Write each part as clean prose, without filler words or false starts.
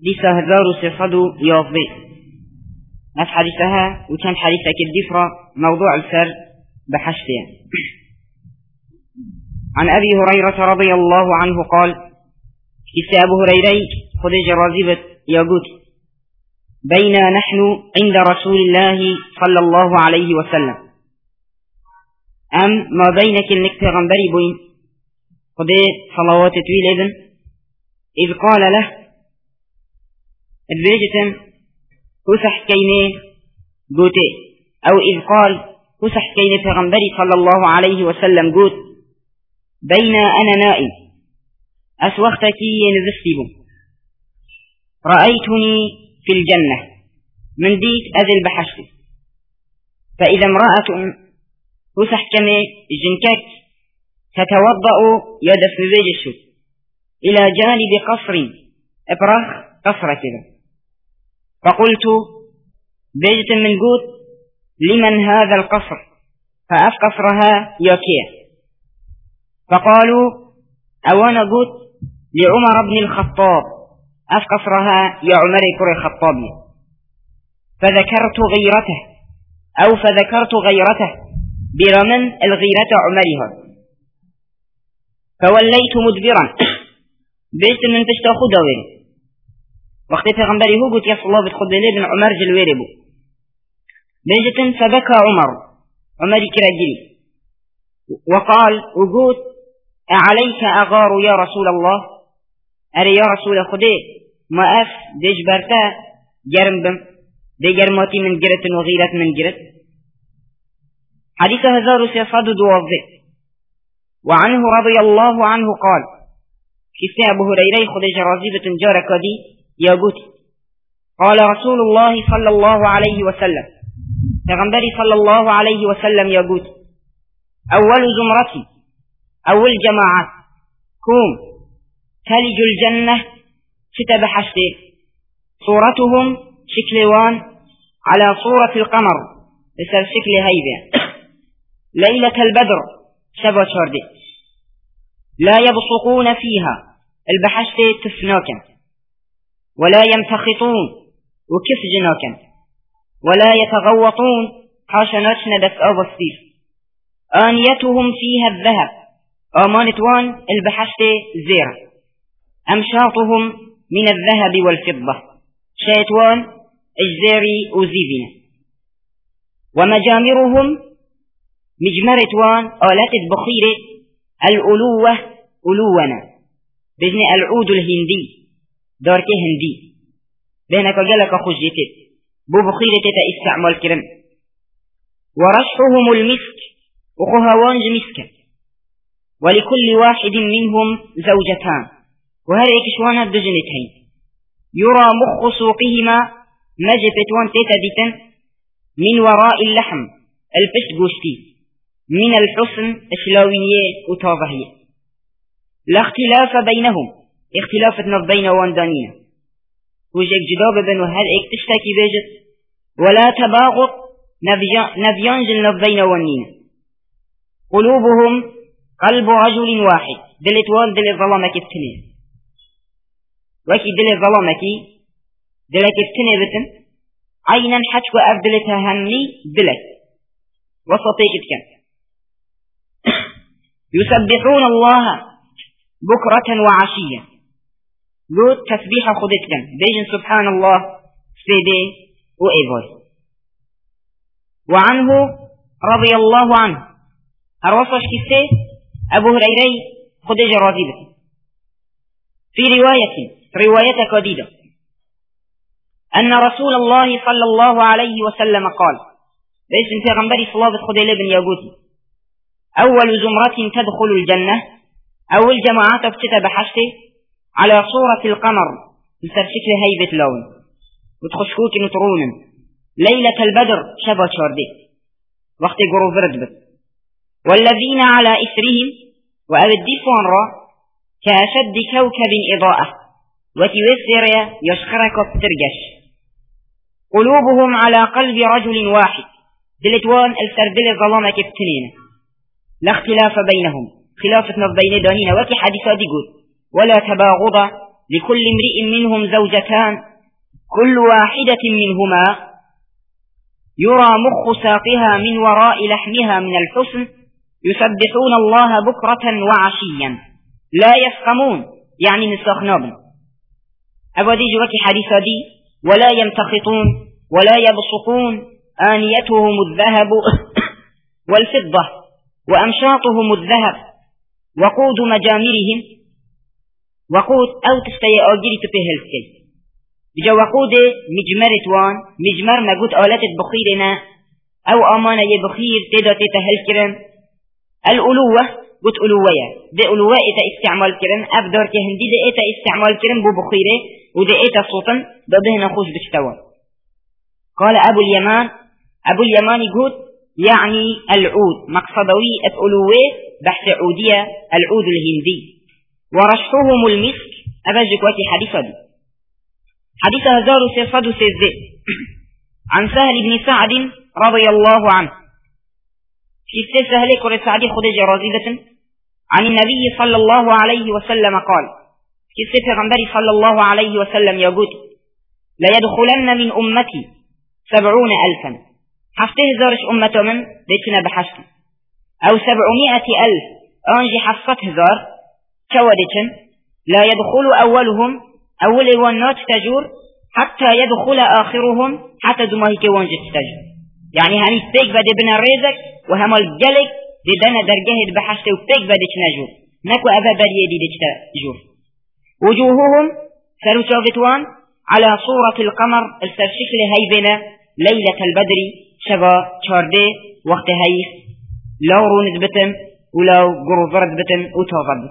ديسا 1311 نفس حديثها وكان حديثة كالدفرة موضوع الفر بحشتين. عن أبي هريرة رضي الله عنه قال كيف أبو هريرة خدج رازبة يقول بينا نحن عند رسول الله صلى الله عليه وسلم أم ما بينك النكت غنبري بوين خدي صلوات طويل إذن إذ قال له البيجة كسح كيني قوتي أو إذ قال كسح كيني فغنبري صلى الله عليه وسلم قوت بين أنا نائم أسوختكي نزستيب رأيتني في الجنة من ديك أذل بحشتي فإذا امرأة كسح كمي جنكك تتوضأ يدف بيج الشوت إلى جانب قصر إبرخ قصر كذا فقلت بيجة من قوت لمن هذا القصر فأف قصرها يوكيه فقالوا أوانا قوت لعمر بن الخطاب أف قصرها يا عمر كري الخطاب فذكرت غيرته برمن الغيرة عمرها فوليت مدبرا بيجة من تشتاخو دويري وقت پیغمبری هو قلت يا صلى الله بتخد لي بن عمر جلويري بو بيجة فبكى عمر كراجلي وقال وقلت أعليك أغار يا رسول الله أري يا رسول خدي ما أف ديج برتا جرم بم دي جرماتي من جرت وغيرت من جرت حديث 1312 وعنه رضي الله عنه قال كيف أبو هريرة خدي جرازيبة جارك دي يقول قال رسول الله صلى الله عليه وسلم پیغمبر صلى الله عليه وسلم يقول أول زمرتي أول جماعة كوم تلج الجنة كتب حشتي صورتهم شكلوان على صورة القمر بسر شكل هيبة ليلة البدر شبه شردي لا يبصقون فيها البحشتي تفناكا ولا يمتخطون وكف جناكا ولا يتغوطون حاشناتنا دفء بصير آنيتهم فيها الذهب آمانتوان البحشتي زيرة أمشاطهم من الذهب والفضة شيطوان اجزيري وزيفين ومجامرهم مجمرتوان آلات البخيرة الألوة ألونا بإذن العود الهندي داركي هندي بينك جلك خجيتي بو بخيرة استعمال كرم ورشحهم المسك وخهوانج مسك ولكل واحد منهم زوجتان وهذه كشوانا الدجنتين يرى مخ سوقهما مجفتوان تتدتا من وراء اللحم الفش قوشتي من الحسن الشلاوينية وطاضحية لا اختلاف بينهم اختلافنا بين واندانينا وجيك جداب بنو هل اكتشتاكي بيجت ولا تباغض نبيانجل بين وانينا قلوبهم قلب رجل واحد دلتوان دل الظلامك افتنين وكي دل الظلامك دلك افتنين بتن عينا حتى أبدلتها همي دلك وسطيك كان يسبحون الله بكرة وعشية قلت تسبيح خدتكم بيجن سبحان الله سيدي وإيفوي وعنه رضي الله عنه الوصش كسي أبو هريرة خدج راضيبة في رواية قديدة أن رسول الله صلى الله عليه وسلم قال بيجن پیغمبری صلى الله عليه بن يقول أول زمرة تدخل الجنة أول جماعات ابتدى بحشته على صورة القمر مثل شكل هيبة لون وتخشكوك نطرون ليلة البدر شبه شاردي وقت قروب ردبت والذين على إثرهم وأبدفوا را كأشد كوكب إضاءة وتوسر يشخرك بترجش قلوبهم على قلب رجل واحد دلتوان السردل الظلامة كبتنين لا اختلاف بينهم خلافتنا بين دانين وكي حديثات يقول ولا تباغض لكل امرئ منهم زوجتان كل واحدة منهما يرى مخ ساقها من وراء لحمها من الحسن يسبحون الله بكرة وعشيا لا يسقمون يعني نسخنابن أبدي جوكي حديثة دي ولا يمتخطون ولا يبصقون آنيتهم الذهب والفضة وأمشاطهم الذهب وقود مجامرهم وقود أو تستيى أجري تبهلكي بجا وقود مجمرة وان مجمر نقود آلات بخيرنا أو أمانة بخير تدا تتهلكرن الألوة قلت ألوية دي ألوة إتا استعمال كرن أبدار كهندي دي إتا استعمال كرن بو بخيرة ودي إتا صوتا دهنا خوش بشتوى قال أبو اليمان يقول يعني العود مقصدوي الألوة بحث عودية العود الهندي ورشحهم المسك أبجك وكي حديثة دي حديث هزار سيصد سيزد عن سهل بن سعد رضي الله عنه في سهل كر سعد خدج رازيبة عن النبي صلى الله عليه وسلم قال في غنبري صلى الله عليه وسلم يقول لا يدخلن من أمتي 70,000 حفته هزارش أمته من بيتنا بحشت أو 700,000 أنجي حفت هزار كودتن لا يدخل أولهم أول وانات تجور حتى يدخل آخرهم حتى دماهي وانجي تجور يعني هني فيك بدي بنا الرزق وهم الجلك دي دنا درجه بحشت وفيك بدي تنجور نكو أبا بريه دي تجور وجوههم سلوشافتوان على صورة القمر السرشكل هيبنا ليلة البدر شبا شارده وقت هيف لو رونت بتن ولو قرضرت بتن وتوضب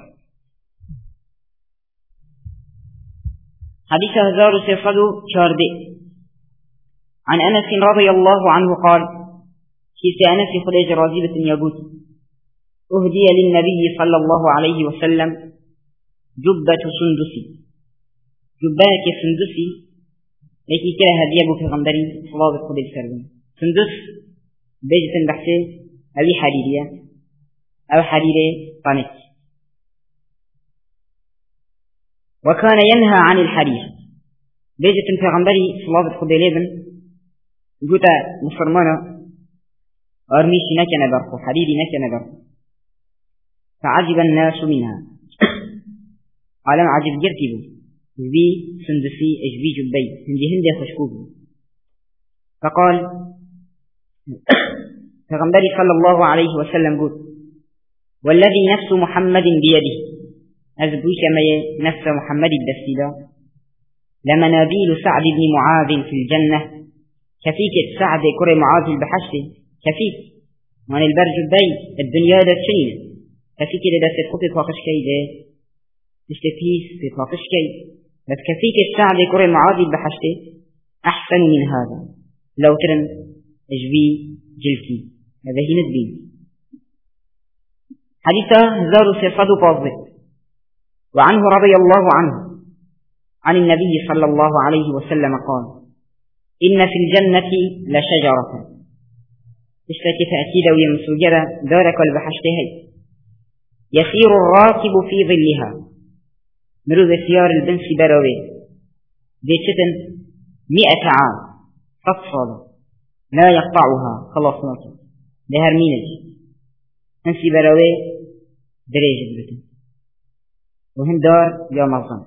حديث هزار سيصدو شارده عن أنس رضي الله عنه قال كيس أنس خليج رازبة يقول أهدي للنبي صلى الله عليه وسلم جبة سندسي جباك سندسي لكي كلا هديه في غندري صلاة قبل سرين سندس بيجة بحثي أبي حريرية أو حريري طانت وكان ينهى عن الحرير بيجة في غندري صلاة قبل ابن قلت مسلمانا أرميشي نكنا برخو حريري نكنا برخو فعجب الناس منها عالم عجب جرتبه اجبي سندسي اجبي جبي هندي خشكوب فقال فغنبري صلى الله عليه وسلم قلت والذي نفس محمد بيده أزبوش ما نفس محمد الدسيدة لمنابيل سعد بن معاذ في الجنة كفيك سعد كري معاذ البحشت كفيك من البرج البي الدنيا دا تشنين كفيك دا ستخطي فاقش كي دا تشتفيس في فاقش كي بس كفيك السعد كري معاذ البحشت أحسن من هذا لو ترن اجبي جلكي هذا هي ندبي حديثة هزار سيصد فاضل وعنه رضي الله عنه عن النبي صلى الله عليه وسلم قال إن في الجنة لشجرة اشتكي تأكيد ويمسجرة دارك والبحشتهي يسير الراكب في ظلها مروذ سيار البنس براوي ديشتن 100 عام فصل لا يقطعها خلاص ناطر لهر مينج انسي براوي دريجة بتن وهم دار يا مظلم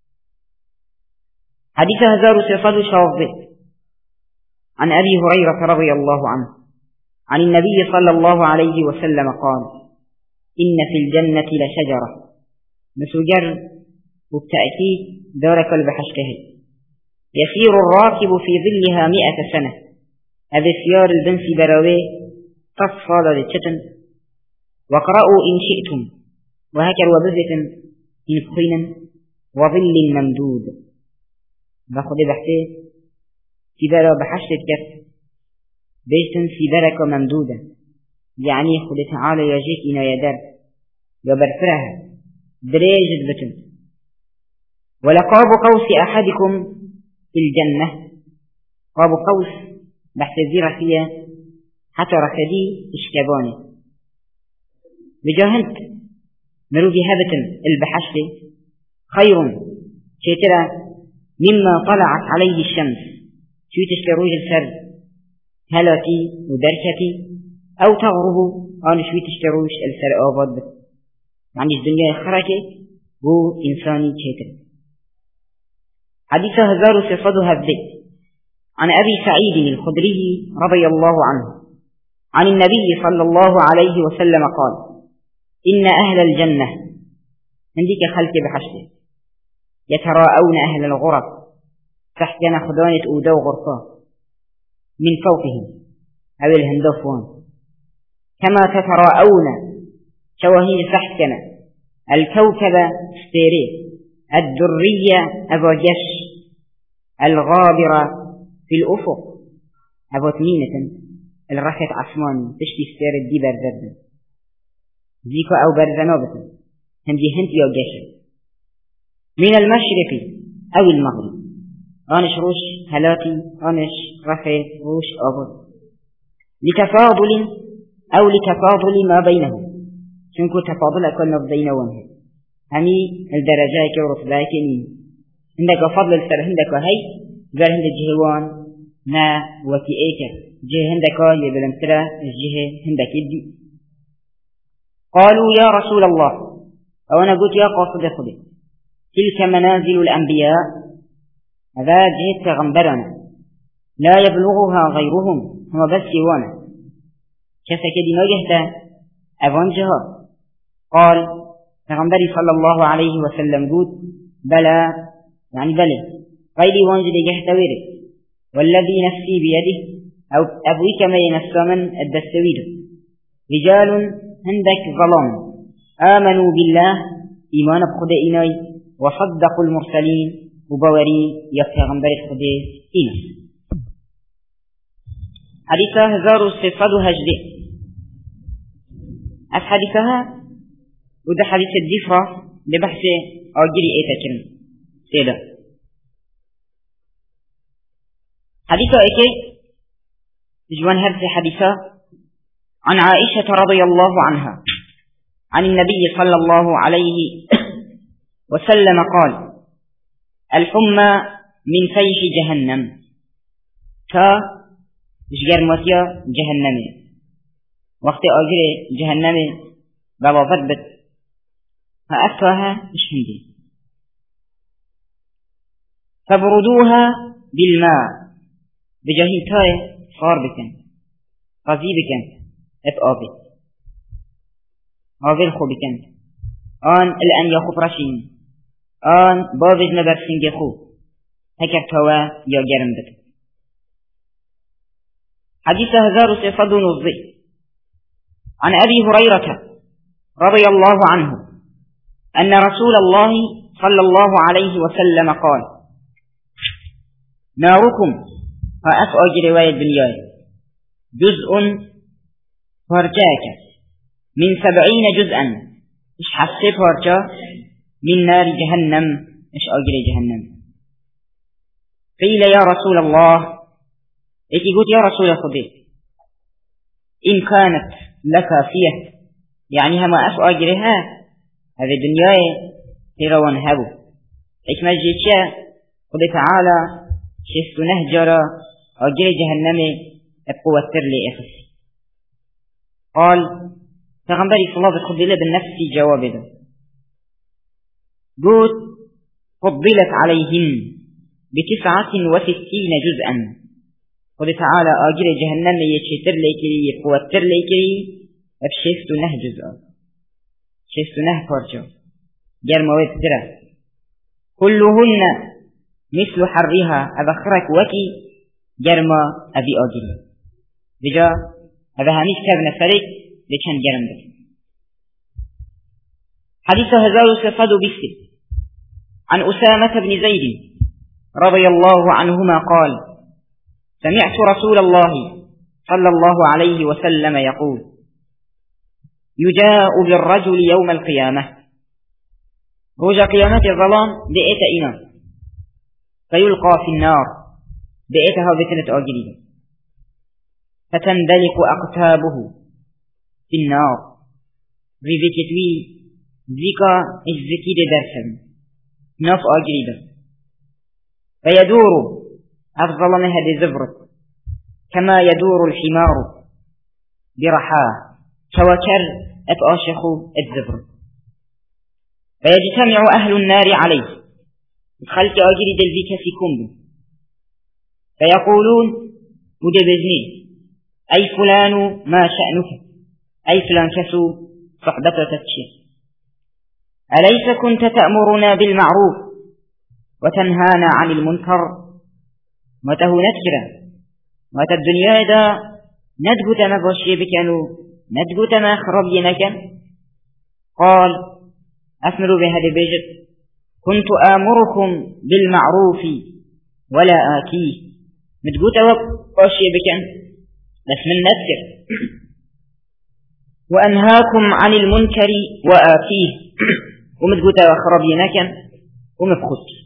حديث هزار سيصد شاظب عن أبي هريرة رضي الله عنه عن النبي صلى الله عليه وسلم قال إن في الجنة لشجرة مسجر وبتأكيد دارك البحشته يسير الراكب في ظلها 100 سنة هذا سيار البنس براوي تصفى للشتن وقرأوا إن شئتم وهكذا وبذة إن فخينا وظل ممدود باخد بحثه سيبارة بحشت كف بيتن سيبارك ممدودة يعني خد تعالى يجيك إنا يدر يبرفرها دريجة بتن ولقاب قوس أحدكم في الجنة قاب قوس بحث الزيرة فيها حتى ركدي اشتباني بجاهنت مروفي هبة البحشت خير شترا مما طلعت عليه الشمس شويتش لروج السر هلاتي ودركتي أو تغرب أنا شويتش لروج السر آباد بت يعني الدنيا خرجت هو إنساني شترا. حديث هزار صفته هبدي عن أبي سعيد الخدري رضي الله عنه عن النبي صلى الله عليه وسلم قال إن أهل الجنة عندك خلق بحشده يتراءون أهل الغرف تحتنا خدانة أودا وغرفا من فوقهم أو الهندفون كما تتراءون شواهين تحتنا الكوكب ستيري الدرية أبوجش الغابرة في الأفق أبو تمينة الرخت عثمان تشتي ستير الدي برزد زيكو أو برزنوبة هندي هنتي أو جشر من المشرق أو المغرب آنش روش هلاتي آنش رخي روش أبو لتفاضل أو لتفاضل ما بينهم شنكو تفاضل أكون بينهم همي الدرجات ورتبات عندك فضل السر عندك هاي قال عندك جهوان ما وكي ايكر جه عندك يبلمترا الجه عندك يدي. قالوا يا رسول الله او انا قلت يا قاصد خذي تلك منازل الانبياء هذا جهة غنبرنا لا يبلغها غيرهم هو بس يوانا كيف كدي ما جهتا افان جهة. قال فغنبري صلى الله عليه وسلم قلت بلى يعني بلى غيري وانجد جهتا ويرد والذي نفسي بيده أو أبويك ما ينفس من الدستويد رجال عندك ظلام آمنوا بالله إيمان بخدئناي وصدقوا المرسلين وبوري يفغنبر الخدئ إيمان. حديثة هزار الصفاد هجدئ حديثها وده حديث الدفرة ببحث أجري إيتاكم سيدا. حديثة إيكي جوان هرس حديثة عن عائشة رضي الله عنها عن النبي صلى الله عليه وسلم قال الحمى من فيح جهنم جگر ماتيا جهنم وقت آجر جهنم بوافت بد فأفتها مش هندي فبردوها بالماء بجاهين تاي صار بكن قضي بكن اتقابي هذا الخو بكن آن الآن يخو برشين آن بابج نبرسين يخو هكر توا يا جرم بكن. حديث هزار صفد نظي عن أبي هريرة رضي الله عنه أن رسول الله صلى الله عليه وسلم قال ناركم فأسأج رواية دنياي جزء فرجاك من 70 جزءا إش حسي فرجا من نار جهنم إش أجر جهنم. قيل يا رسول الله إيكي قلت يا رسول الله إن كانت لك فيه يعني هما أجرها هذه دنياي هيروان هبو إكمل جيتشا قد تعالى شست نهجر أجر جهنم أبقوا الترلي إخس. قال فغنبري صلى الله عليه وسلم بالنفس جواب ذا قلت فضلت عليهم 69 جزءا قد تعالى أجر جهنم يتشتر ليكري يبقوا الترلي ليكري أبشست نه جزءا شست نه فرجا جرم ويبترى كلهن مثل حرها أبخرك وكي جرم أبي أجري بجا هذا هميش كابن فريق لكن جرم بك. حديث هزار سفاد بسي عن أسامة بن زيد رضي الله عنهما قال سمعت رسول الله صلى الله عليه وسلم يقول يجاء بالرجل يوم القيامة رجع قيامة الظلام بئت إنا فيلقى في النار بئتها بثنة أجريد فتندلق أقتابه في النار ذكتوي ذكا الزكيد درسا نف أجريد فيدور أفضل من هذه الزبرة كما يدور الحمار برحاه توكر أتأشخ الزبرة. فيجتمع أهل النار عليه خلق أجري دلبك في كمب فيقولون مدبزني أي فلان ما شأنك أي فلان كسو صحبتك الشيء أليس كنت تأمرنا بالمعروف وتنهانا عن المنكر متى نذكره متى الدنيا إذا ندقت ما بوشي بكانوا ندقت ما خربينك. قال أثمر بهذا البيجر كنت آمركم بالمعروف ولا آتيه مدقت وبوشي بكان بس من نذكر وأنهاكم عن المنكر وآتيه ومدقت وخربينك ومبخت.